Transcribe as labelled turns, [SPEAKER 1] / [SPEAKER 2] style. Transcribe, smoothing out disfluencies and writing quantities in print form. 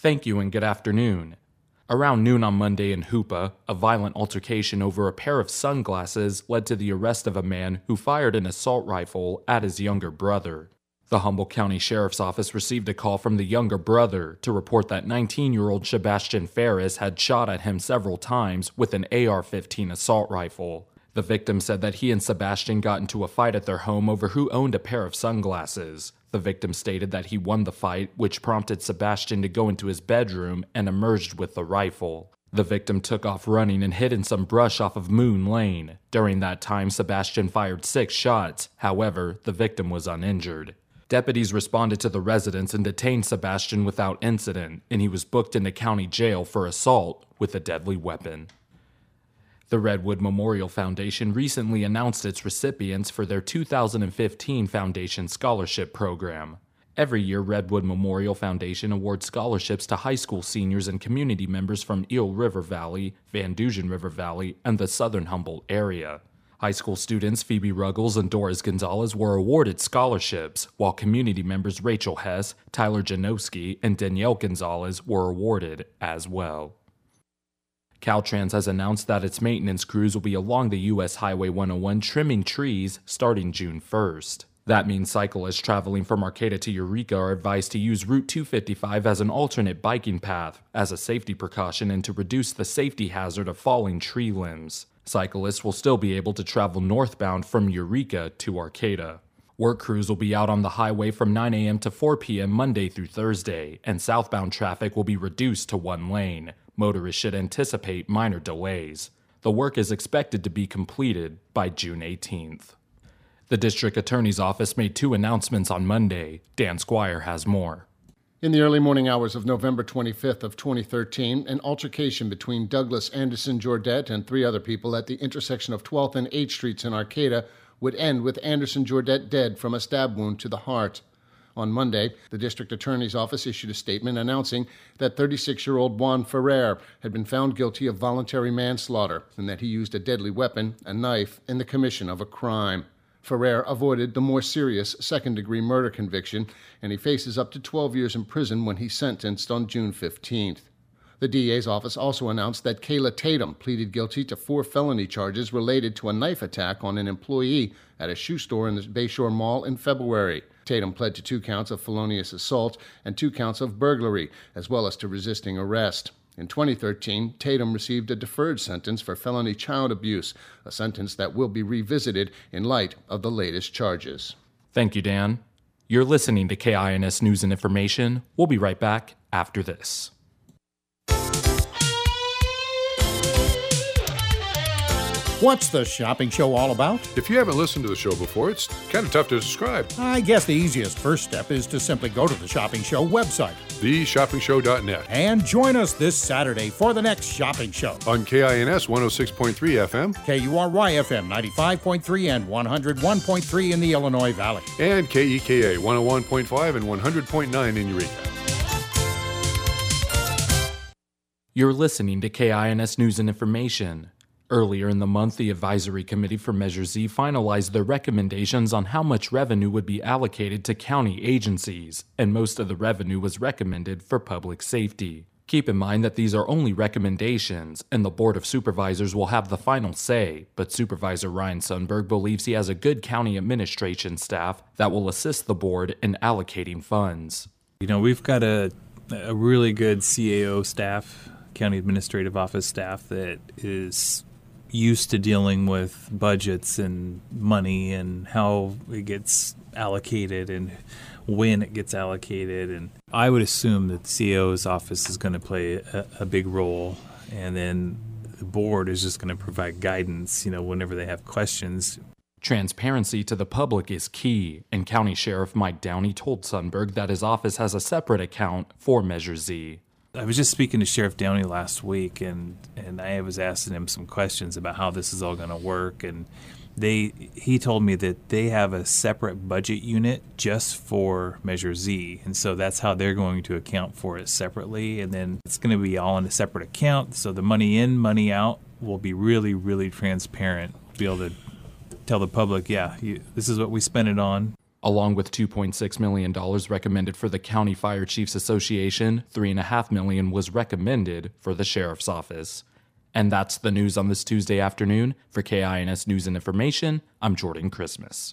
[SPEAKER 1] Thank you and good afternoon. Around noon on Monday in Hoopa, a violent altercation over a pair of sunglasses led to the arrest of a man who fired an assault rifle at his younger brother. The Humboldt County Sheriff's Office received a call from the younger brother to report that 19-year-old Sebastian Ferris had shot at him several times with an AR-15 assault rifle. The victim said that he and Sebastian got into a fight at their home over who owned a pair of sunglasses. The victim stated that he won the fight, which prompted Sebastian to go into his bedroom and emerged with the rifle. The victim took off running and hid in some brush off of Moon Lane. During that time, Sebastian fired 6 shots. However, the victim was uninjured. Deputies responded to the residence and detained Sebastian without incident, and he was booked into county jail for assault with a deadly weapon. The Redwood Memorial Foundation recently announced its recipients for their 2015 Foundation Scholarship Program. Every year, Redwood Memorial Foundation awards scholarships to high school seniors and community members from Eel River Valley, Van Dusen River Valley, and the southern Humboldt area. High school students Phoebe Ruggles and Doris Gonzalez were awarded scholarships, while community members Rachel Hess, Tyler Janowski, and Danielle Gonzalez were awarded as well. Caltrans has announced that its maintenance crews will be along the U.S. Highway 101 trimming trees starting June 1st. That means cyclists traveling from Arcata to Eureka are advised to use Route 255 as an alternate biking path, as a safety precaution and to reduce the safety hazard of falling tree limbs. Cyclists will still be able to travel northbound from Eureka to Arcata. Work crews will be out on the highway from 9 a.m. to 4 p.m. Monday through Thursday, and southbound traffic will be reduced to one lane. Motorists should anticipate minor delays. The work is expected to be completed by June 18th. The District Attorney's Office made 2 announcements on Monday. Dan Squire has more.
[SPEAKER 2] In the early morning hours of November 25th of 2013, an altercation between Douglas Anderson Jordet and 3 other people at the intersection of 12th and 8th Streets in Arcata would end with Anderson Jordet dead from a stab wound to the heart. On Monday, the District Attorney's Office issued a statement announcing that 36-year-old Juan Ferrer had been found guilty of voluntary manslaughter and that he used a deadly weapon, a knife, in the commission of a crime. Ferrer avoided the more serious second-degree murder conviction, and he faces up to 12 years in prison when he's sentenced on June 15th. The DA's office also announced that Kayla Tatum pleaded guilty to 4 felony charges related to a knife attack on an employee at a shoe store in the Bayshore Mall in February. Tatum pled to 2 counts of felonious assault and 2 counts of burglary, as well as to resisting arrest. In 2013, Tatum received a deferred sentence for felony child abuse, a sentence that will be revisited in light of the latest charges.
[SPEAKER 1] Thank you, Dan. You're listening to KINS News and Information. We'll be right back after this.
[SPEAKER 3] What's the shopping show all about?
[SPEAKER 4] If you haven't listened to the show before, it's kind of tough to describe.
[SPEAKER 3] I guess the easiest first step is to simply go to the Shopping Show website,
[SPEAKER 4] theshoppingshow.net,
[SPEAKER 3] and join us this Saturday for the next shopping show.
[SPEAKER 4] On KINS 106.3 FM,
[SPEAKER 3] KURY-FM 95.3 and 101.3 in the Illinois Valley,
[SPEAKER 4] and KEKA 101.5 and 100.9 in Eureka.
[SPEAKER 1] You're listening to KINS News and Information. Earlier in the month, the Advisory Committee for Measure Z finalized their recommendations on how much revenue would be allocated to county agencies, and most of the revenue was recommended for public safety. Keep in mind that these are only recommendations, and the Board of Supervisors will have the final say, but Supervisor Ryan Sundberg believes he has a good county administration staff that will assist the board in allocating funds.
[SPEAKER 5] You know, we've got a really good CAO staff, County Administrative Office staff, that is used to dealing with budgets and money and how it gets allocated and when it gets allocated. And I would assume that the CAO's office is going to play a big role, and then the board is just going to provide guidance, whenever they have questions.
[SPEAKER 1] Transparency to the public is key, and County Sheriff Mike Downey told Sundberg that his office has a separate account for Measure Z.
[SPEAKER 5] I was just speaking to Sheriff Downey last week, and I was asking him some questions about how this is all going to work, and he told me that they have a separate budget unit just for Measure Z, and so that's how they're going to account for it separately, and then it's going to be all in a separate account, so the money in, money out will be really, really transparent. We'll be able to tell the public, this is what we spent it on.
[SPEAKER 1] Along with $2.6 million recommended for the County Fire Chiefs Association, $3.5 million was recommended for the Sheriff's Office. And that's the news on this Tuesday afternoon. For KINS News and Information, I'm Jordan Christmas.